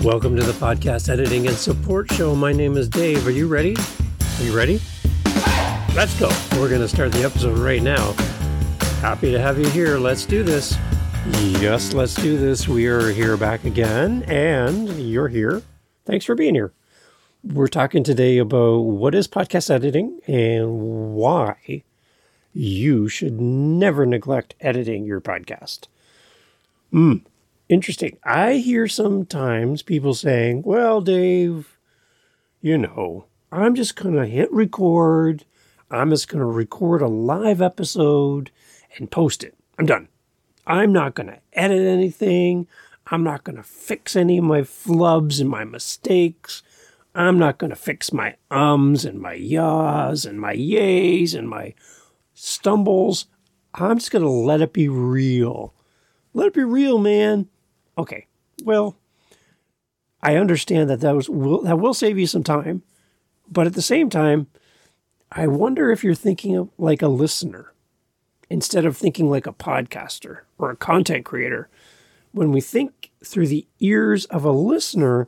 Welcome to the podcast editing and support show. My name is Dave. Are you ready? Are you ready? Let's go. We're going to start the episode right now. Happy to have you here. Let's do this. Yes, let's do this. We are here back again, and you're here. Thanks for being here. We're talking today about what is podcast editing and why you should never neglect editing your podcast. Interesting. I hear sometimes people saying, well, Dave, I'm just going to hit record. I'm just going to record a live episode and post it. I'm done. I'm not going to edit anything. I'm not going to fix any of my flubs and my mistakes. I'm not going to fix my ums and my yahs and my yays and my stumbles. I'm just going to let it be real. Let it be real, man. Okay, well, I understand that will save you some time, but at the same time, I wonder if you're thinking of like a listener instead of thinking like a podcaster or a content creator. When we think through the ears of a listener,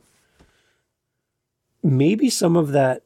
maybe some of that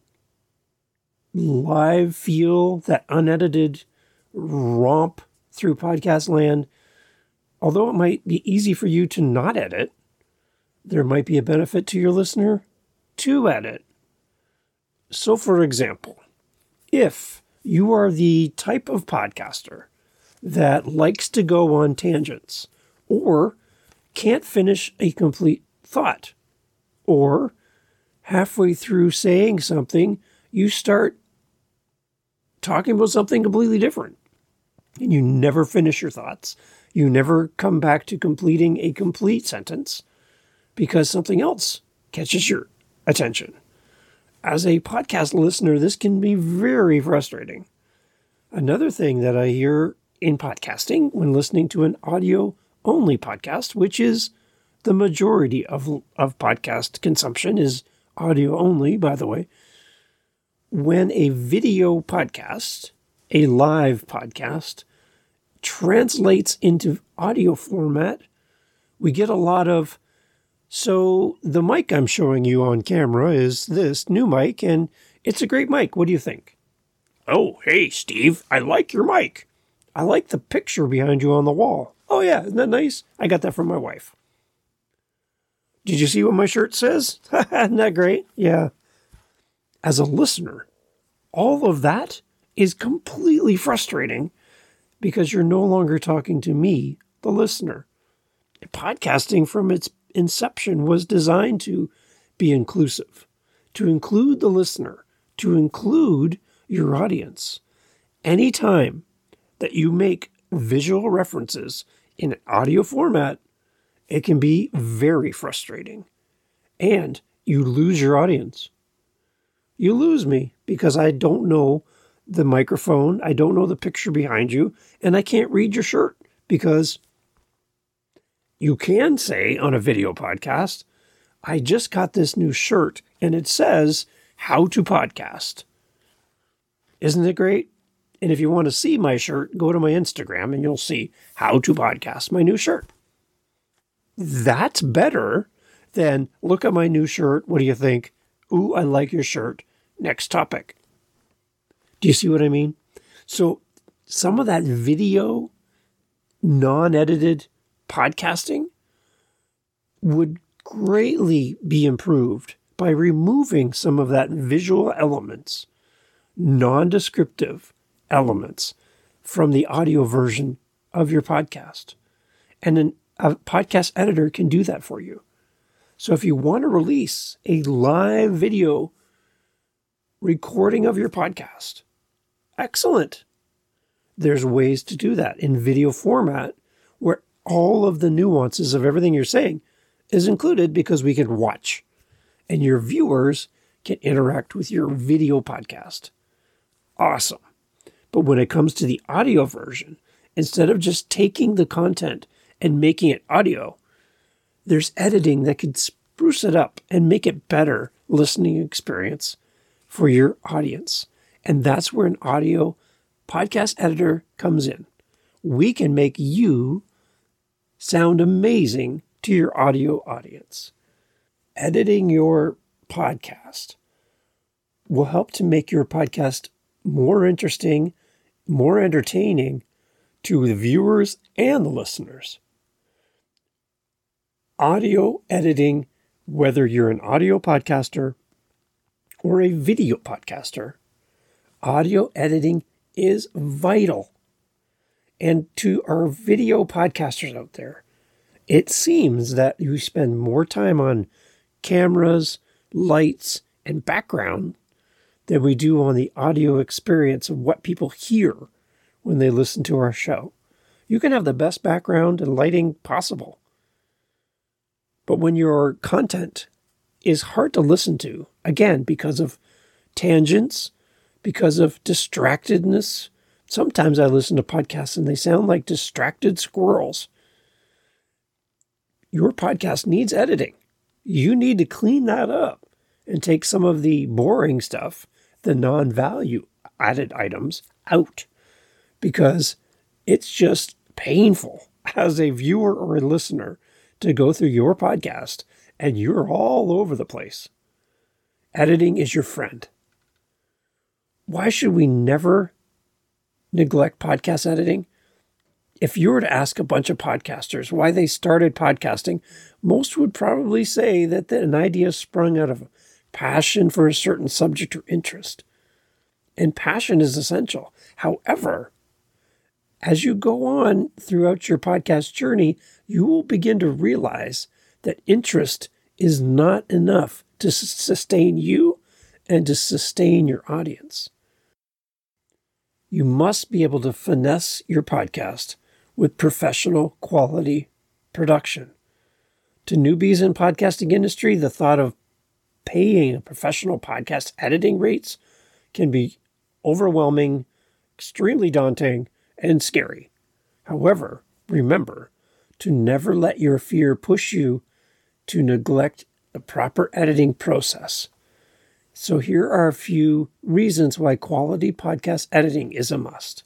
live feel, that unedited romp through podcast land, although it might be easy for you to not edit, there might be a benefit to your listener to edit. So, for example, if you are the type of podcaster that likes to go on tangents or can't finish a complete thought, or halfway through saying something, you start talking about something completely different and you never finish your thoughts. You never come back to completing a complete sentence because something else catches your attention. As a podcast listener, this can be very frustrating. Another thing that I hear in podcasting when listening to an audio-only podcast, which is the majority of podcast consumption is audio-only, by the way. When a video podcast, a live podcast, translates into audio format, we get a lot of, so the mic I'm showing you on camera is this new mic, and it's a great mic. What do you think? Oh, hey, Steve, I like your mic. I like the picture behind you on the wall. Oh, yeah, isn't that nice? I got that from my wife. Did you see what my shirt says? Isn't that great? Yeah. As a listener, all of that is completely frustrating because you're no longer talking to me, the listener. Podcasting from its inception was designed to be inclusive, to include the listener, to include your audience. Anytime that you make visual references in an audio format, it can be very frustrating. And you lose your audience. You lose me because I don't know the microphone, I don't know the picture behind you, and I can't read your shirt because you can say on a video podcast, I just got this new shirt and it says how to podcast. Isn't it great? And if you want to see my shirt, go to my Instagram and you'll see how to podcast, my new shirt. That's better than look at my new shirt. What do you think? Ooh, I like your shirt. Next topic. Do you see what I mean? So some of that video, non-edited podcasting would greatly be improved by removing some of that visual elements, non-descriptive elements from the audio version of your podcast. And a podcast editor can do that for you. So if you want to release a live video recording of your podcast, excellent. There's ways to do that in video format where all of the nuances of everything you're saying is included because we can watch and your viewers can interact with your video podcast. Awesome. But when it comes to the audio version, instead of just taking the content and making it audio, there's editing that could spruce it up and make it better listening experience for your audience. And that's where an audio podcast editor comes in. We can make you sound amazing to your audio audience. editing your podcast will help to make your podcast more interesting, more entertaining to the viewers and the listeners. Audio editing, whether you're an audio podcaster or a video podcaster, audio editing is vital. And to our video podcasters out there, it seems that you spend more time on cameras, lights, and background than we do on the audio experience of what people hear when they listen to our show. You can have the best background and lighting possible, but when your content is hard to listen to, again, because of tangents, because of distractedness. Sometimes I listen to podcasts and they sound like distracted squirrels. Your podcast needs editing. You need to clean that up and take some of the boring stuff, the non-value added items, out, because it's just painful as a viewer or a listener to go through your podcast and you're all over the place. Editing is your friend. Why should we never neglect podcast editing? If you were to ask a bunch of podcasters why they started podcasting, most would probably say that an idea sprung out of passion for a certain subject or interest. And passion is essential. However, as you go on throughout your podcast journey, you will begin to realize that interest is not enough to sustain you and to sustain your audience. You must be able to finesse your podcast with professional quality production. To newbies in podcasting industry, the thought of paying a professional podcast editing rates can be overwhelming, extremely daunting, and scary. However, remember to never let your fear push you to neglect the proper editing process. So here are a few reasons why quality podcast editing is a must.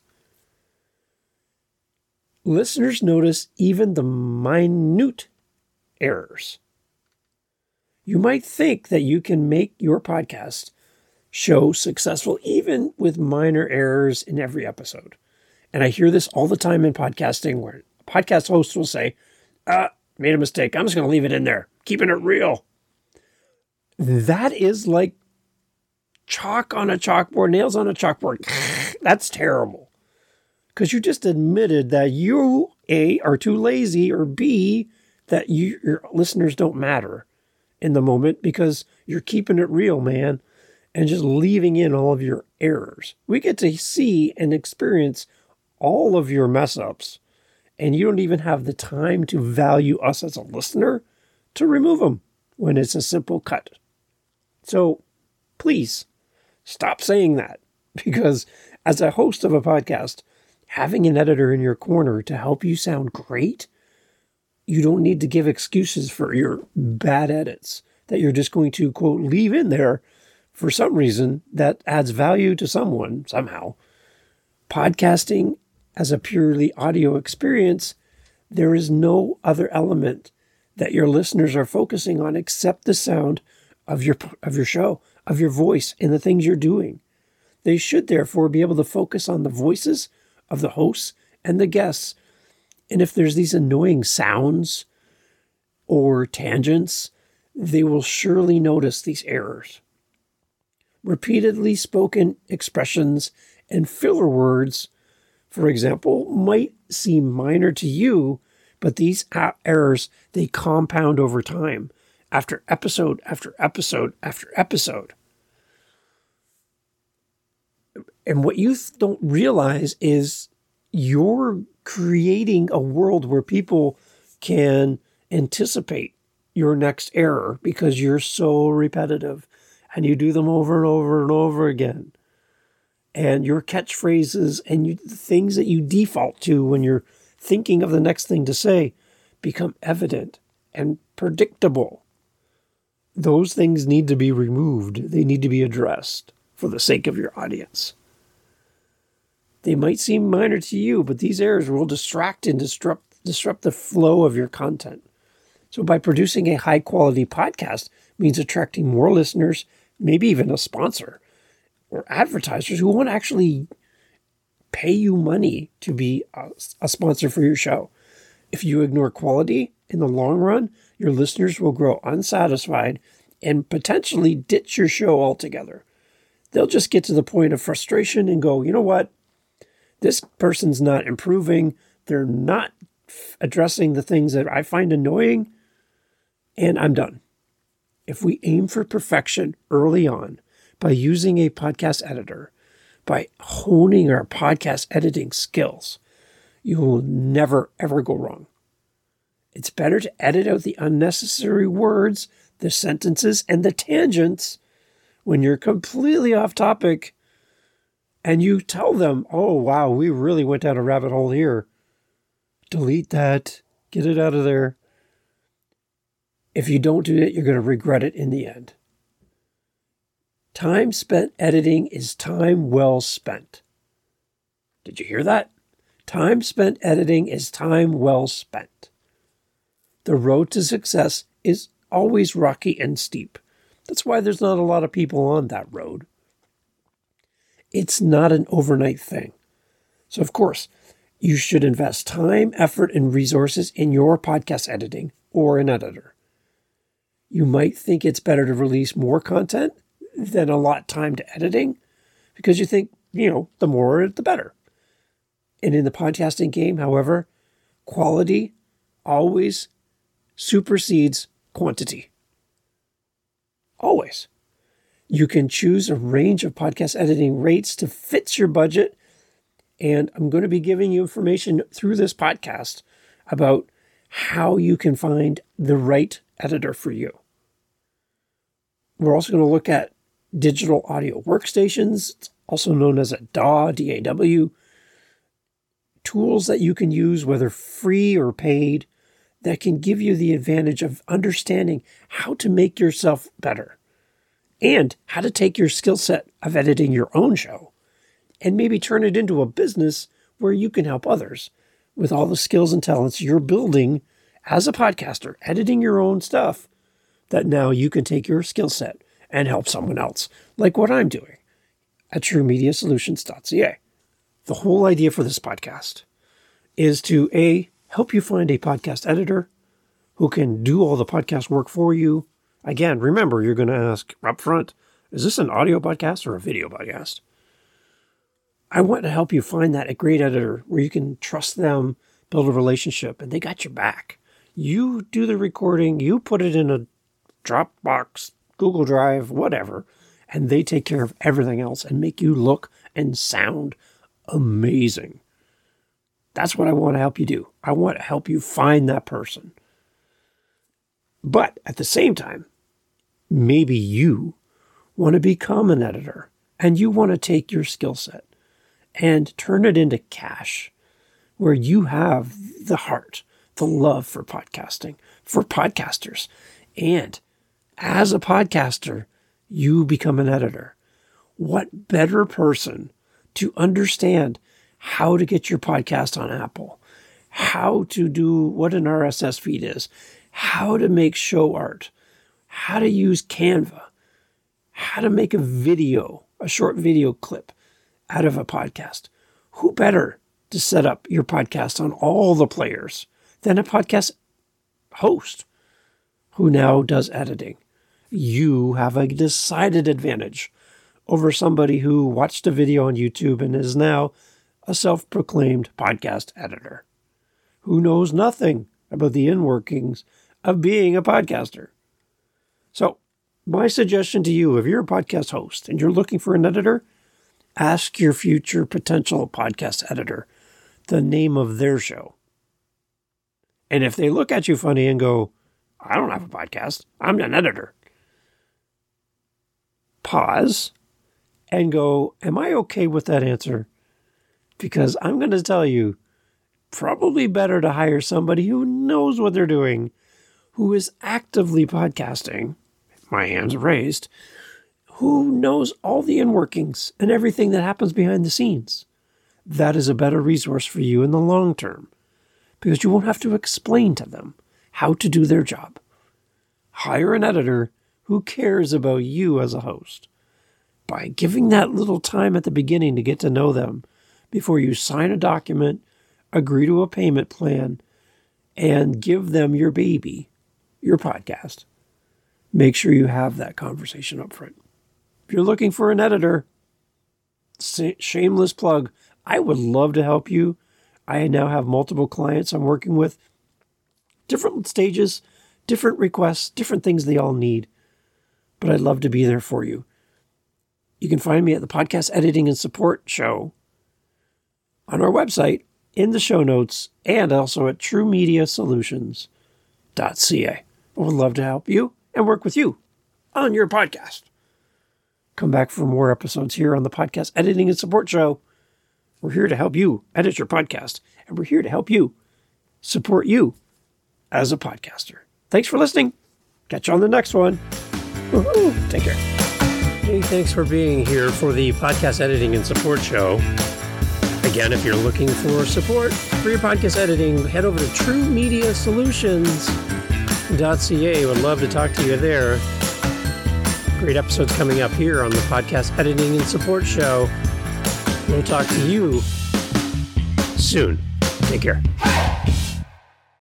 Listeners notice even the minute errors. You might think that you can make your podcast show successful even with minor errors in every episode. And I hear this all the time in podcasting where a podcast host will say, made a mistake. I'm just going to leave it in there, keeping it real. That is like chalk on a chalkboard, nails on a chalkboard. That's terrible. Because you just admitted that you, A, are too lazy, or B, that your listeners don't matter in the moment because you're keeping it real, man, and just leaving in all of your errors. We get to see and experience all of your mess ups, and you don't even have the time to value us as a listener to remove them when it's a simple cut. So please stop saying that, because as a host of a podcast, having an editor in your corner to help you sound great, you don't need to give excuses for your bad edits that you're just going to, quote, leave in there for some reason that adds value to someone somehow. Podcasting as a purely audio experience, there is no other element that your listeners are focusing on except the sound of your show, of your voice, and the things you're doing. They should therefore be able to focus on the voices of the hosts and the guests. And if there's these annoying sounds or tangents, they will surely notice these errors. Repeatedly spoken expressions and filler words, for example, might seem minor to you, but these errors, they compound over time, after episode after episode after episode. And what you don't realize is you're creating a world where people can anticipate your next error because you're so repetitive and you do them over and over and over again. And your catchphrases and the things that you default to when you're thinking of the next thing to say become evident and predictable. Those things need to be removed. They need to be addressed for the sake of your audience. They might seem minor to you, but these errors will distract and disrupt the flow of your content. So by producing a high quality podcast means attracting more listeners, maybe even a sponsor or advertisers who want to actually pay you money to be a sponsor for your show. If you ignore quality, in the long run, your listeners will grow unsatisfied and potentially ditch your show altogether. They'll just get to the point of frustration and go, you know what? This person's not improving. They're not addressing the things that I find annoying, and I'm done. If we aim for perfection early on by using a podcast editor, by honing our podcast editing skills, you will never, ever go wrong. It's better to edit out the unnecessary words, the sentences, and the tangents when you're completely off topic and you tell them, oh, wow, we really went down a rabbit hole here. Delete that. Get it out of there. If you don't do it, you're going to regret it in the end. Time spent editing is time well spent. Did you hear that? Time spent editing is time well spent. The road to success is always rocky and steep. That's why there's not a lot of people on that road. It's not an overnight thing. So, of course, you should invest time, effort, and resources in your podcast editing or an editor. You might think it's better to release more content than allot time to editing because you think, the more, the better. And in the podcasting game, however, quality always supersedes quantity. Always. You can choose a range of podcast editing rates to fit your budget. And I'm going to be giving you information through this podcast about how you can find the right editor for you. We're also going to look at digital audio workstations, also known as a DAW, D-A-W, tools that you can use, whether free or paid, that can give you the advantage of understanding how to make yourself better and how to take your skill set of editing your own show and maybe turn it into a business where you can help others with all the skills and talents you're building as a podcaster, editing your own stuff, that now you can take your skill set and help someone else, like what I'm doing at TrueMediaSolutions.ca. The whole idea for this podcast is to, A, help you find a podcast editor who can do all the podcast work for you. Again, remember, you're going to ask up front, is this an audio podcast or a video podcast? I want to help you find that a great editor where you can trust them, build a relationship, and they got your back. You do the recording, you put it in a Dropbox, Google Drive, whatever, and they take care of everything else and make you look and sound amazing. That's what I want to help you do. I want to help you find that person. But at the same time, maybe you want to become an editor and you want to take your skill set and turn it into cash, where you have the heart, the love for podcasting, for podcasters. And as a podcaster, you become an editor. What better person to understand how to get your podcast on Apple, how to do what an RSS feed is, how to make show art, how to use Canva, how to make a video, a short video clip out of a podcast. Who better to set up your podcast on all the players than a podcast host who now does editing? You have a decided advantage over somebody who watched a video on YouTube and is now a self-proclaimed podcast editor who knows nothing about the inner workings of being a podcaster. So my suggestion to you, if you're a podcast host and you're looking for an editor, ask your future potential podcast editor the name of their show. And if they look at you funny and go, I don't have a podcast, I'm an editor, pause and go, am I okay with that answer? Because I'm going to tell you, probably better to hire somebody who knows what they're doing, who is actively podcasting, my hands raised, who knows all the inner workings and everything that happens behind the scenes. That is a better resource for you in the long term, because you won't have to explain to them how to do their job. Hire an editor who cares about you as a host. By giving that little time at the beginning to get to know them before you sign a document, agree to a payment plan, and give them your baby, your podcast, make sure you have that conversation up front. If you're looking for an editor, shameless plug, I would love to help you. I now have multiple clients I'm working with, different stages, different requests, different things they all need, but I'd love to be there for you. You can find me at the Podcast Editing and Support Show on our website, in the show notes, and also at truemediasolutions.ca. I would love to help you and work with you on your podcast. Come back for more episodes here on the Podcast Editing and Support Show. We're here to help you edit your podcast, and we're here to help you support you as a podcaster. Thanks for listening. Catch you on the next one. Woo-hoo. Take care. Hey, thanks for being here for the Podcast Editing and Support Show. Again, if you're looking for support for your podcast editing, head over to truemediasolutions.ca. Would love to talk to you there. Great episodes coming up here on the Podcast Editing and Support Show. We'll talk to you soon. Take care.